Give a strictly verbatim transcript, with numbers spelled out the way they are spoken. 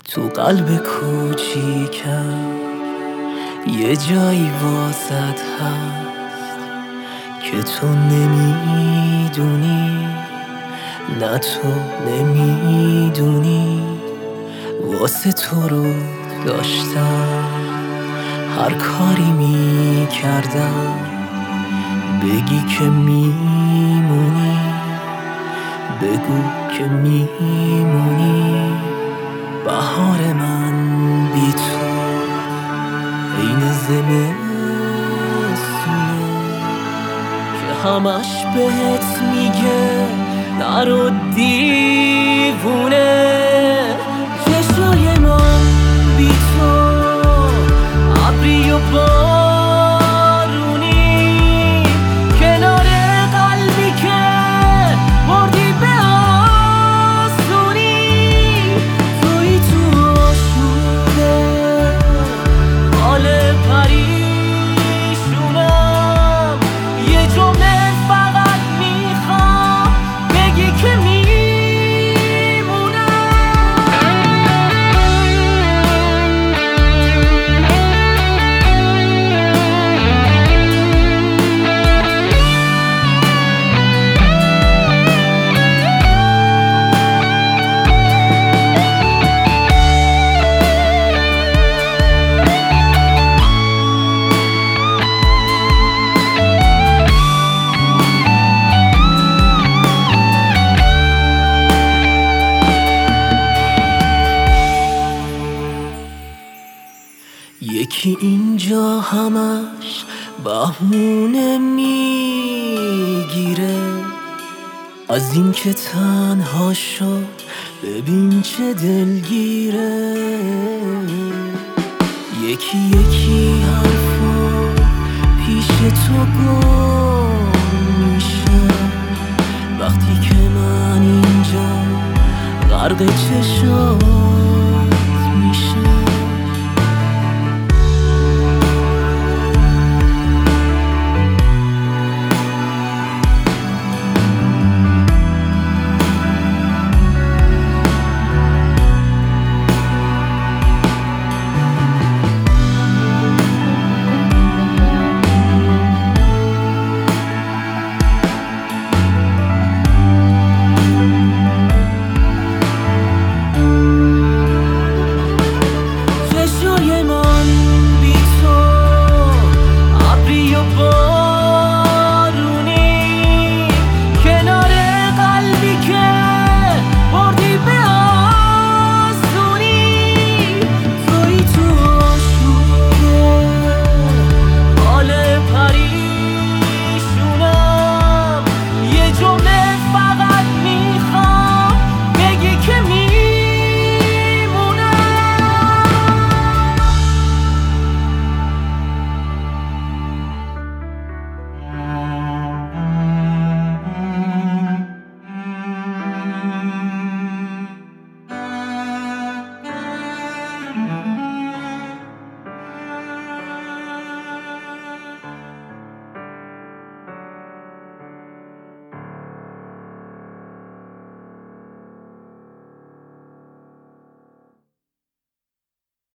تو قلب کوچیکم یه جایی واسط هست که تو نمیدونی، نه تو نمیدونی. واسه تو رو داشتم هر کاری میکردم، بگی که میمونی، بگو که میمونی. بهار من بی تو عین زمستونه که همش بهت میگه نرو دیوونه. چشای من بی تو ابری و بارونی، کنار قلبی که بردی به آسونی. توی تو آشوبه حال پریشونم، یه جمله فقط میخوام بگی که یکی اینجا همش بهونه میگیره از این که تنها شد، ببین چه دلگیره. یکی یکی حرفا پیش تو گم میشه وقتی که من اینجا غرق چشم